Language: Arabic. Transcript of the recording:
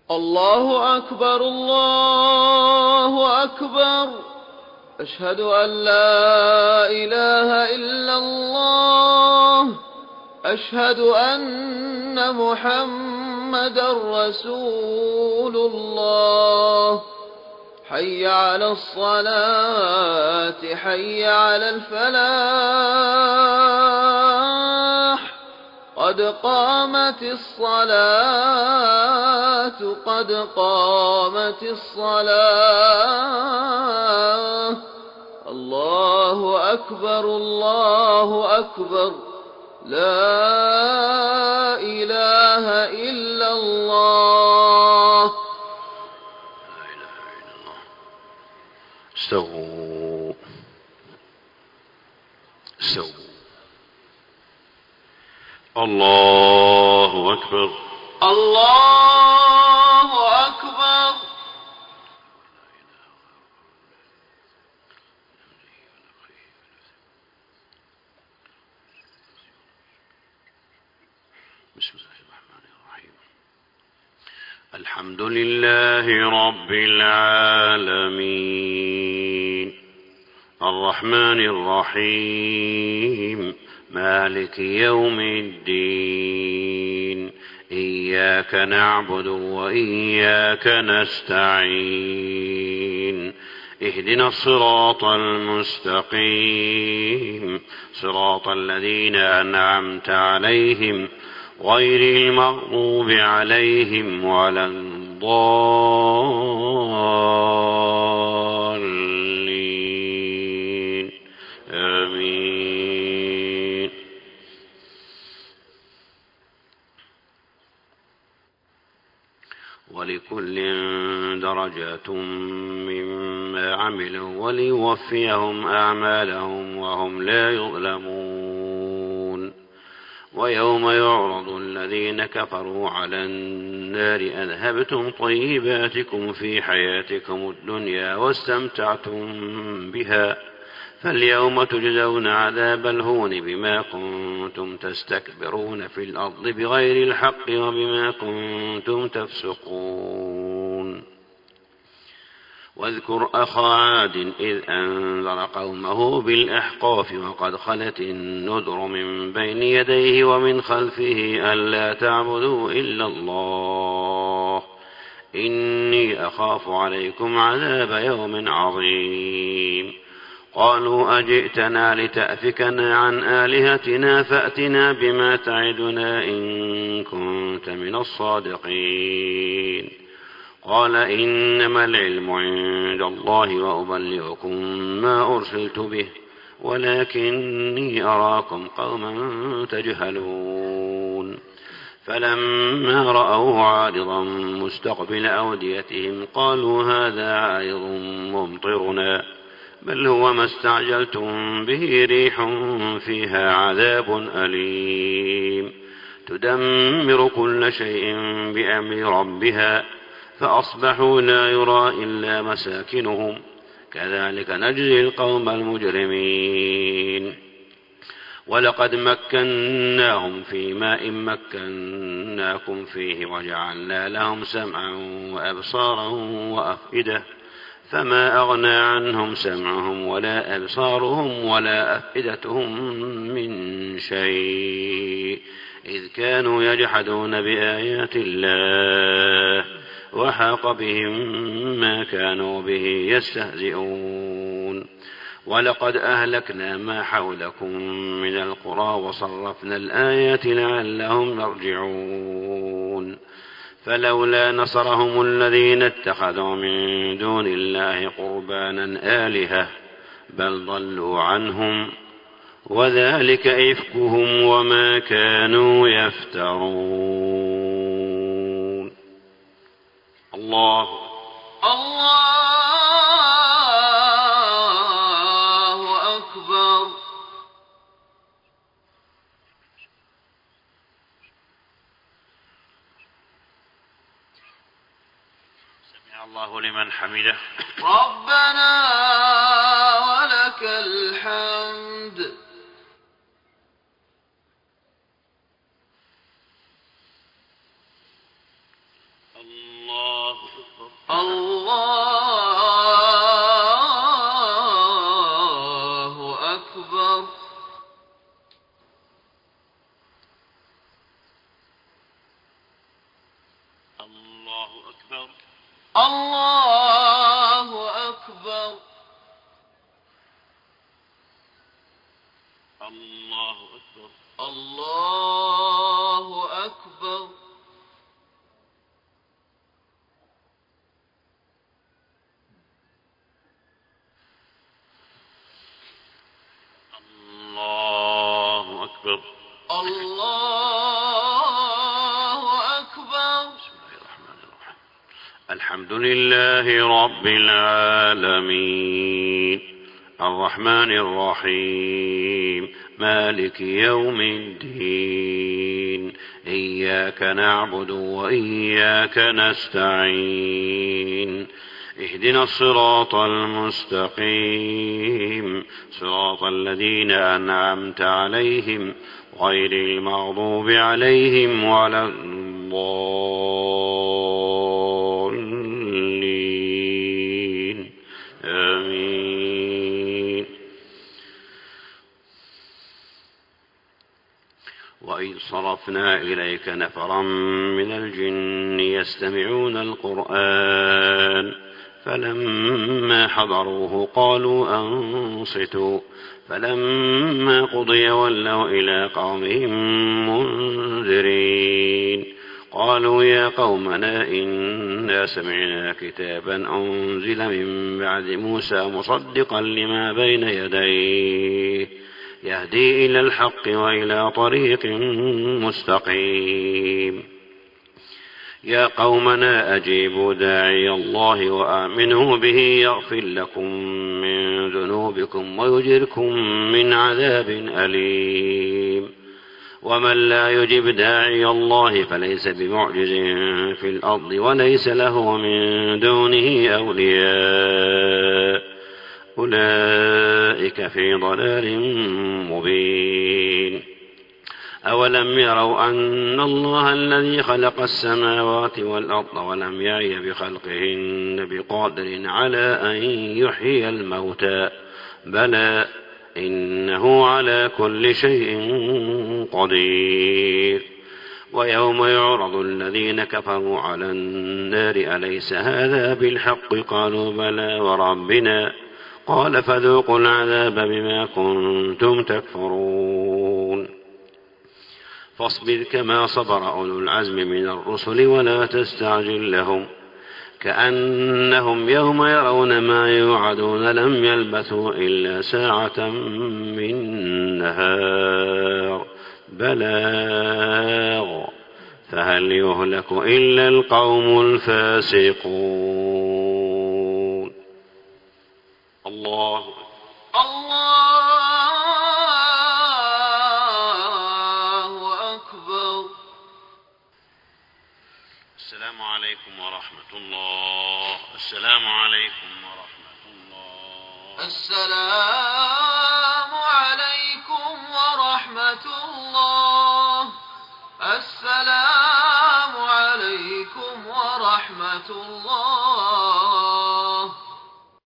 الله أكبر الله أكبر. أشهد أن لا إله إلا الله. أشهد أن محمدا رسول الله. حي على الصلاة حي على الفلاح. قد قامت الصلاة قد قامت الصلاة. الله أكبر الله أكبر. لا إله إلا الله. لا إله إلا الله. استووا استووا. الله أكبر الله أكبر. بسم الله الرحمن الرحيم. الحمد لله رب العالمين الرحمن الرحيم مالك يوم الدين. إياك نعبد وإياك نستعين. اهدنا الصراط المستقيم صراط الذين أنعمت عليهم غير المغضوب عليهم ولا الضالين. آمين. ولكل درجات مما عملوا وليوفيهم أعمالهم وهم لا يظلمون. ويوم يعرض الذين كفروا على النار أذهبتم طيباتكم في حياتكم الدنيا واستمتعتم بها فاليوم تجزون عذاب الهون بما كنتم تستكبرون في الأرض بغير الحق وبما كنتم تفسقون. واذكر أخا عاد إذ أنذر قومه بالأحقاف وقد خلت النذر من بين يديه ومن خلفه ألا تعبدوا إلا الله إني أخاف عليكم عذاب يوم عظيم. قالوا أجئتنا لتأفكنا عن آلهتنا فأتنا بما تعدنا إن كنت من الصادقين. قال إنما العلم عند الله وأبلغكم ما أرسلت به ولكني أراكم قوما تجهلون. فلما رأوه عارضا مستقبل أوديتهم قالوا هذا عارض ممطرنا بل هو ما استعجلتم به ريح فيها عذاب أليم تدمر كل شيء بأمر ربها فأصبحوا لا يرى إلا مساكنهم كذلك نجزي القوم المجرمين. ولقد مكناهم في ماء مكناكم فيه وجعلنا لهم سمعا وأبصارا وأفئدة فما أغنى عنهم سمعهم ولا أبصارهم ولا أفئدتهم من شيء إذ كانوا يجحدون بآيات الله وحاق بهم ما كانوا به يستهزئون. ولقد أهلكنا ما حولكم من القرى وصرفنا الآيات لعلهم يرجعون. فلولا نصرهم الذين اتخذوا من دون الله قربانا آلهة بل ضلوا عنهم وذلك إفكهم وما كانوا يفترون. الله أكبر. سمع الله لمن حمده. ربنا ولك الحمد. الله أكبر. الله أكبر. الله أكبر. الله أكبر. الله أكبر. الله أكبر. الله أكبر. الله أكبر. بسم الله الرحمن الرحيم. الحمد لله رب العالمين الرحمن الرحيم مالك يوم الدين إياك نعبد وإياك نستعين اهدنا الصراط المستقيم صراط الذين أنعمت عليهم غير المغضوب عليهم ولا الضالين آمين. وإذ صرفنا إليك نفرا من الجن يستمعون القرآن فلما حضروه قالوا أنصتوا فلما قضي ولوا إلى قومهم منذرين قالوا يا قومنا إنا سمعنا كتابا أنزل من بعد موسى مصدقا لما بين يديه يهدي إلى الحق وإلى طريق مستقيم يا قومنا أجيبوا داعي الله وآمنوا به يغفر لكم من ذنوبكم ويجركم من عذاب أليم ومن لا يجب داعي الله فليس بمعجز في الأرض وليس له من دونه أولياء أولئك في ضلال مبين أولم يروا أن الله الذي خلق السماوات والأرض ولم يعي بخلقهن بقادر على أن يحيي الموتى بلى إنه على كل شيء قدير ويوم يعرض الذين كفروا على النار أليس هذا بالحق قالوا بلى وربنا قال فذوقوا العذاب بما كنتم تكفرون فاصبر كما صبر أولو العزم من الرسل ولا تستعجل لهم كأنهم يوم يرون ما يوعدون لم يلبثوا إلا ساعة من نهار بلاغ فهل يهلك إلا القوم الفاسقون. الله أكبر. السلام عليكم ورحمة الله. السلام عليكم ورحمة الله. السلام عليكم ورحمة الله. السلام عليكم ورحمة الله.